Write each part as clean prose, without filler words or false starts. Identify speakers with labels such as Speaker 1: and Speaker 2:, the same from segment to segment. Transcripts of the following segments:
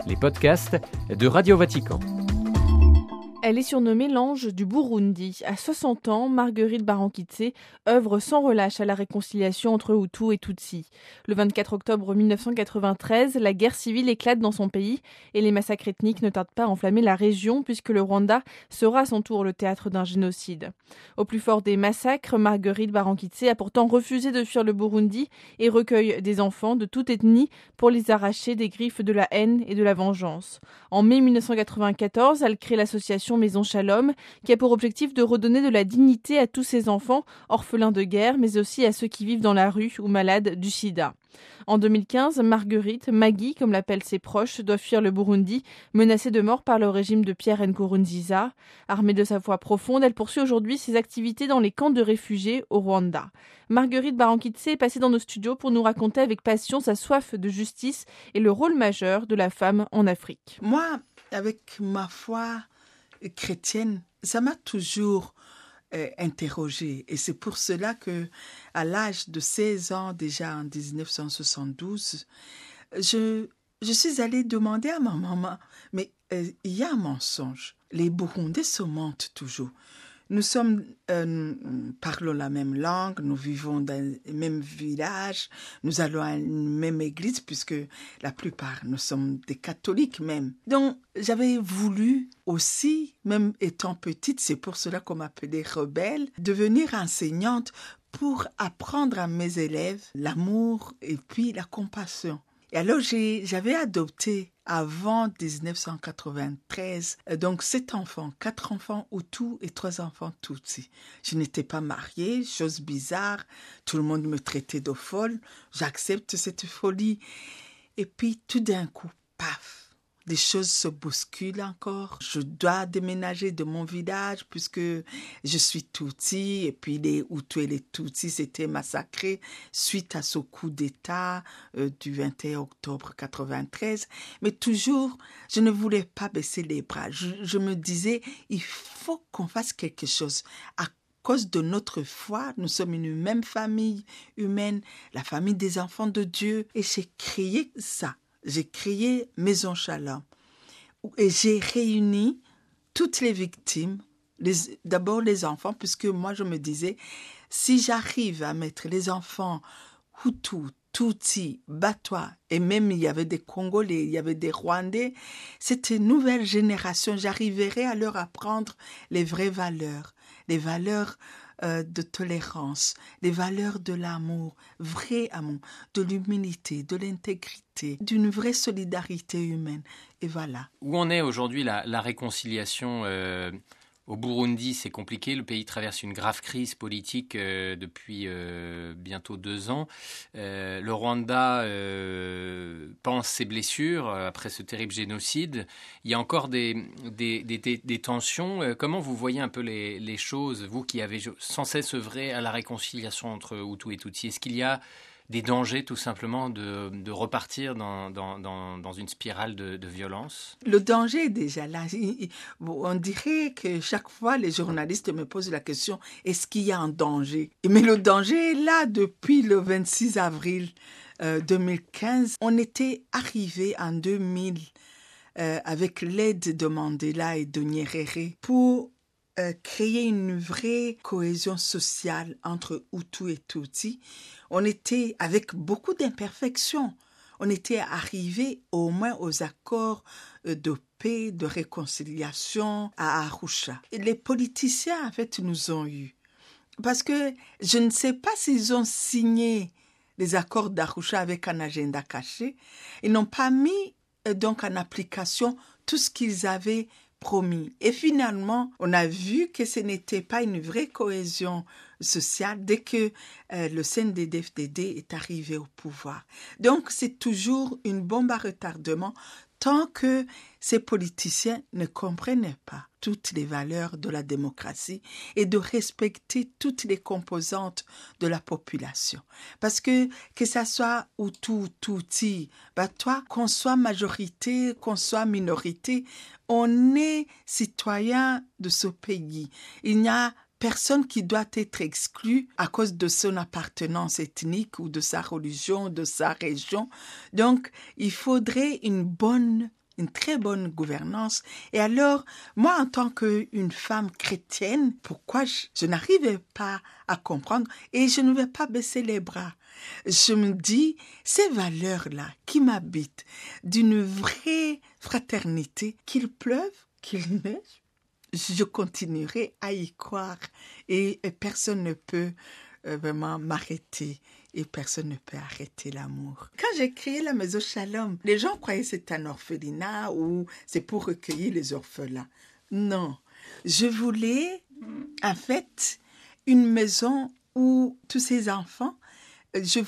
Speaker 1: les podcasts de Radio Vatican.
Speaker 2: Elle est surnommée l'ange du Burundi. À 60 ans, Marguerite Barankitse œuvre sans relâche à la réconciliation entre Hutus et Tutsis. Le 24 octobre 1993, la guerre civile éclate dans son pays et les massacres ethniques ne tardent pas à enflammer la région puisque le Rwanda sera à son tour le théâtre d'un génocide. Au plus fort des massacres, Marguerite Barankitse a pourtant refusé de fuir le Burundi et recueille des enfants de toute ethnie pour les arracher des griffes de la haine et de la vengeance. En mai 1994, elle crée l'association Maison Shalom, qui a pour objectif de redonner de la dignité à tous ces enfants, orphelins de guerre, mais aussi à ceux qui vivent dans la rue ou malades du sida. En 2015, Marguerite, Maggie, comme l'appellent ses proches, doit fuir le Burundi, menacée de mort par le régime de Pierre Nkurunziza. Armée de sa foi profonde, elle poursuit aujourd'hui ses activités dans les camps de réfugiés au Rwanda. Marguerite Barankitse est passée dans nos studios pour nous raconter avec passion sa soif de justice et le rôle majeur de la femme en Afrique.
Speaker 3: Moi, avec ma foi chrétienne, ça m'a toujours interrogée. Et c'est pour cela que, à l'âge de 16 ans, déjà en 1972, je suis allée demander à ma maman, mais il y a un mensonge. Les Burundais se mentent toujours. Nous parlons la même langue, nous vivons dans le même village, nous allons à une même église puisque la plupart, nous sommes des catholiques même. Donc, j'avais voulu aussi, même étant petite, c'est pour cela qu'on m'appelait rebelle, devenir enseignante pour apprendre à mes élèves l'amour et puis la compassion. Et alors, j'avais adopté avant 1993, donc 7 enfants, 4 enfants Hutus et 3 enfants Tutsis. Je n'étais pas mariée, chose bizarre, tout le monde me traitait de folle, j'accepte cette folie. Et puis tout d'un coup, paf, les choses se bousculent encore. Je dois déménager de mon village puisque je suis Tutsi et puis les Hutus et les Tutsis étaient massacrés suite à ce coup d'État du 21 octobre 1993. Mais toujours, je ne voulais pas baisser les bras. Je me disais, il faut qu'on fasse quelque chose. À cause de notre foi, nous sommes une même famille humaine, la famille des enfants de Dieu. Et j'ai créé ça. J'ai créé Maison Shalom et j'ai réuni toutes les victimes, d'abord les enfants, puisque moi je me disais, si j'arrive à mettre les enfants Hutus, Tutsis, Batwa, et même il y avait des Congolais, il y avait des Rwandais, cette nouvelle génération, j'arriverai à leur apprendre les vraies valeurs, les valeurs de tolérance, les valeurs de l'amour, vrai amour, de l'humilité, de l'intégrité, d'une vraie solidarité humaine. Et voilà.
Speaker 1: Où en est aujourd'hui la réconciliation au Burundi? C'est compliqué, le pays traverse une grave crise politique depuis bientôt 2 ans. Le Rwanda pense ses blessures après ce terrible génocide. Il y a encore des tensions. Comment vous voyez un peu les choses, vous qui avez sans cesse œuvré à la réconciliation entre Hutus et Tutsis? Est-ce qu'il y a des dangers tout simplement de repartir dans une spirale de violence?
Speaker 3: Le danger est déjà là. On dirait que chaque fois les journalistes me posent la question, est-ce qu'il y a un danger? Mais le danger est là depuis le 26 avril 2015. On était arrivé en 2000 avec l'aide de Mandela et de Nyerere pour créer une vraie cohésion sociale entre Hutus et Tutsis. On était avec beaucoup d'imperfections. On était arrivé au moins aux accords de paix, de réconciliation à Arusha. Et les politiciens, en fait, nous ont eus. Parce que je ne sais pas s'ils ont signé les accords d'Arusha avec un agenda caché. Ils n'ont pas mis donc en application tout ce qu'ils avaient promis. Et finalement, on a vu que ce n'était pas une vraie cohésion sociale dès que le CNDD-FDD est arrivé au pouvoir. Donc, c'est toujours une bombe à retardement tant que ces politiciens ne comprennent pas toutes les valeurs de la démocratie et de respecter toutes les composantes de la population. Parce que ça soit Hutu, Tutsi, Batwa, qu'on soit majorité, qu'on soit minorité, on est citoyen de ce pays. Il n'y a personne qui doit être exclu à cause de son appartenance ethnique ou de sa religion, de sa région. Donc, il faudrait une bonne une très bonne gouvernance. Et alors, moi, en tant qu'une femme chrétienne, pourquoi je n'arrivais pas à comprendre et je ne vais pas baisser les bras. Je me dis, ces valeurs-là qui m'habitent, d'une vraie fraternité, qu'il pleuve, qu'il neige, je continuerai à y croire et personne ne peut vraiment m'arrêter et personne ne peut arrêter l'amour. Quand j'ai créé la Maison Shalom, les gens croyaient que c'était un orphelinat ou c'est pour recueillir les orphelins. Non, je voulais en fait une maison où tous ces enfants, je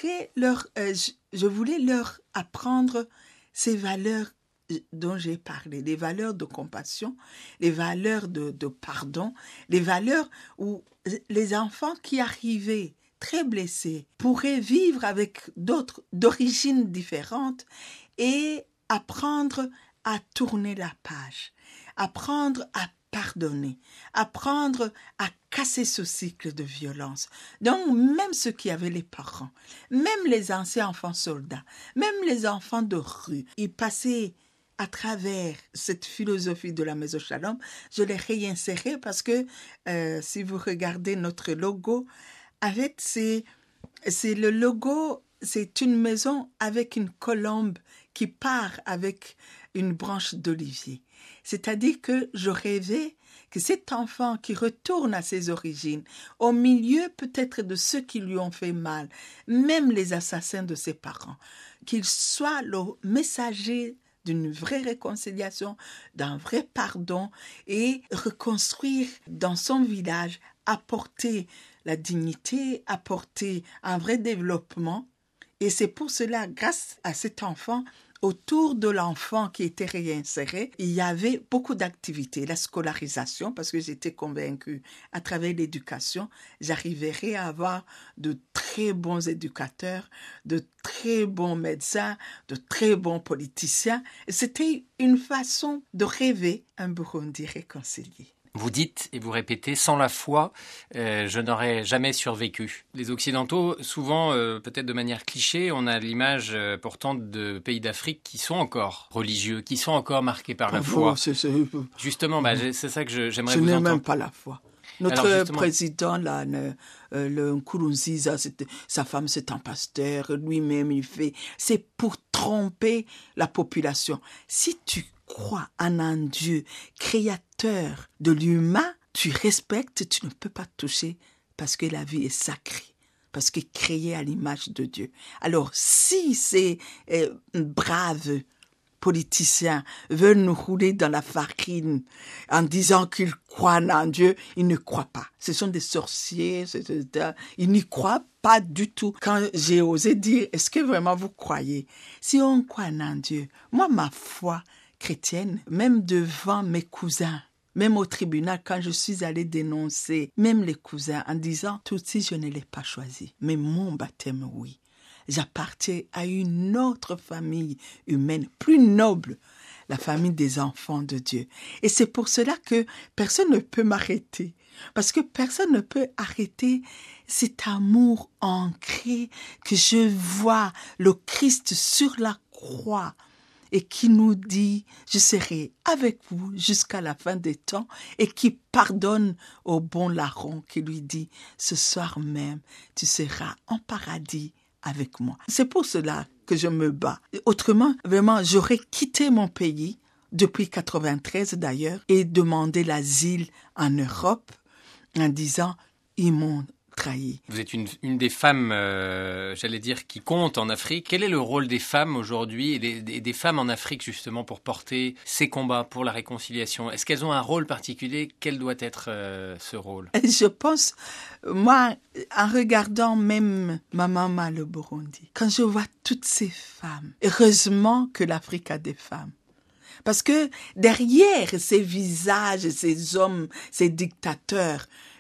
Speaker 3: voulais leur apprendre ces valeurs dont j'ai parlé, les valeurs de compassion, les valeurs de pardon, les valeurs où les enfants qui arrivaient très blessés pourraient vivre avec d'autres d'origines différentes et apprendre à tourner la page, apprendre à pardonner, apprendre à casser ce cycle de violence. Donc, même ceux qui avaient les parents, même les anciens enfants soldats, même les enfants de rue, ils passaient à travers cette philosophie de la Maison Shalom. Je l'ai réinsérée parce que si vous regardez notre logo, en fait, c'est le logo, c'est une maison avec une colombe qui part avec une branche d'olivier. C'est-à-dire que je rêvais que cet enfant qui retourne à ses origines, au milieu peut-être de ceux qui lui ont fait mal, même les assassins de ses parents, qu'il soit le messager d'une vraie réconciliation, d'un vrai pardon et reconstruire dans son village, apporter la dignité, apporter un vrai développement. Et c'est pour cela, grâce à cet enfant, autour de l'enfant qui était réinséré, il y avait beaucoup d'activités. La scolarisation, parce que j'étais convaincue, à travers l'éducation, j'arriverai à avoir de très bons éducateurs, de très bons médecins, de très bons politiciens. C'était une façon de rêver un Burundi réconcilié.
Speaker 1: Vous dites et vous répétez, sans la foi, je n'aurais jamais survécu. Les Occidentaux, souvent, peut-être de manière cliché, on a l'image pourtant de pays d'Afrique qui sont encore religieux, qui sont encore marqués par la foi. Justement, c'est ça que j'aimerais vous entendre.
Speaker 3: Je n'ai même pas la foi. Notre président, là, le Nkurunziza, sa femme, c'est un pasteur, lui-même, c'est pour tromper la population. Si tu crois en un Dieu créateur de l'humain, tu respectes, tu ne peux pas toucher parce que la vie est sacrée, parce qu'elle est créée à l'image de Dieu. Alors, si ces braves politiciens veulent nous rouler dans la farine en disant qu'ils croient en Dieu, ils ne croient pas. Ce sont des sorciers, ils n'y croient pas du tout. Quand j'ai osé dire, est-ce que vraiment vous croyez? Si on croit en Dieu, moi, ma foi chrétienne, même devant mes cousins, même au tribunal, quand je suis allée dénoncer, même les cousins, en disant, Tutsi, je ne l'ai pas choisi, mais mon baptême, oui. J'appartiens à une autre famille humaine, plus noble, la famille des enfants de Dieu. Et c'est pour cela que personne ne peut m'arrêter. Parce que personne ne peut arrêter cet amour ancré que je vois le Christ sur la croix et qui nous dit « Je serai avec vous jusqu'à la fin des temps » et qui pardonne au bon larron qui lui dit « Ce soir même, tu seras en paradis avec moi. » C'est pour cela que je me bats. Autrement, vraiment, j'aurais quitté mon pays, depuis 1993 d'ailleurs, et demandé l'asile en Europe en disant « Ils m'ont trahi. »
Speaker 1: Vous êtes une des femmes, j'allais dire, qui compte en Afrique. Quel est le rôle des femmes aujourd'hui et des femmes en Afrique justement pour porter ces combats pour la réconciliation? Est-ce qu'elles ont un rôle particulier? Quel doit être ce rôle?
Speaker 3: Je pense, moi, en regardant même ma maman le Burundi, quand je vois toutes ces femmes, heureusement que l'Afrique a des femmes. Parce que derrière ces visages, ces hommes, ces dictateurs,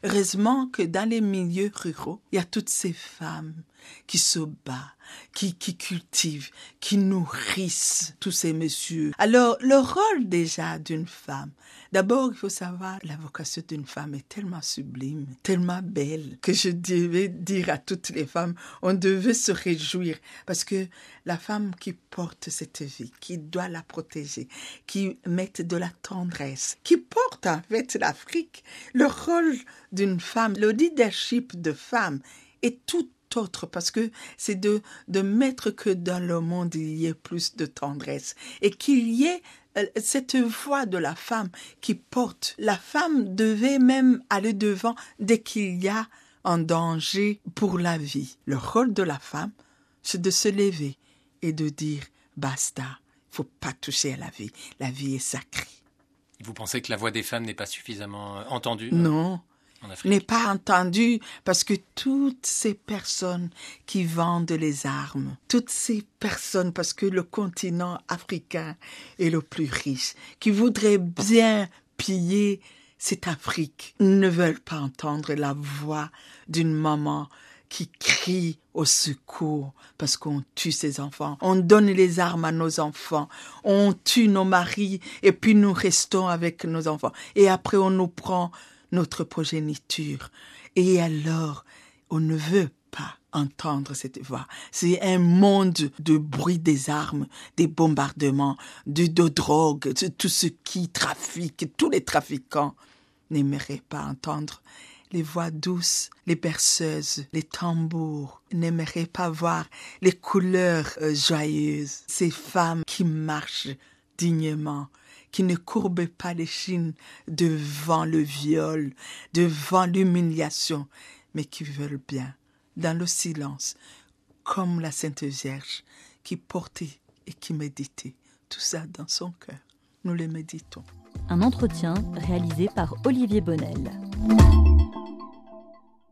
Speaker 3: Heureusement que dans les milieux ruraux, il y a toutes ces femmes qui se battent, qui cultivent, qui nourrissent tous ces messieurs. Alors, le rôle déjà d'une femme, d'abord, il faut savoir, la vocation d'une femme est tellement sublime, tellement belle, que je devais dire à toutes les femmes, on devait se réjouir, parce que la femme qui porte cette vie, qui doit la protéger, qui met de la tendresse, qui porte en fait l'Afrique, le rôle d'une femme, le leadership de femme est tout autre, parce que c'est de mettre que dans le monde il y ait plus de tendresse et qu'il y ait cette voix de la femme qui porte. La femme devait même aller devant dès qu'il y a un danger pour la vie. Le rôle de la femme, c'est de se lever et de dire basta, il ne faut pas toucher à la vie. La vie est sacrée.
Speaker 1: Vous pensez que la voix des femmes n'est pas suffisamment entendue?
Speaker 3: Non. N'est pas entendu, parce que toutes ces personnes qui vendent les armes, toutes ces personnes, parce que le continent africain est le plus riche, qui voudraient bien piller cette Afrique, ne veulent pas entendre la voix d'une maman qui crie au secours parce qu'on tue ses enfants. On donne les armes à nos enfants, on tue nos maris et puis nous restons avec nos enfants. Et après on nous prend notre progéniture. Et alors, on ne veut pas entendre cette voix. C'est un monde de bruit des armes, des bombardements, de drogue, de tout ce qui trafique, tous les trafiquants n'aimeraient pas entendre les voix douces, les berceuses, les tambours, n'aimeraient pas voir les couleurs joyeuses, ces femmes qui marchent dignement, qui ne courbent pas l'échine devant le viol, devant l'humiliation, mais qui veulent bien, dans le silence, comme la Sainte Vierge, qui portait et qui méditait tout ça dans son cœur. Nous le méditons.
Speaker 4: Un entretien réalisé par Olivier Bonnel.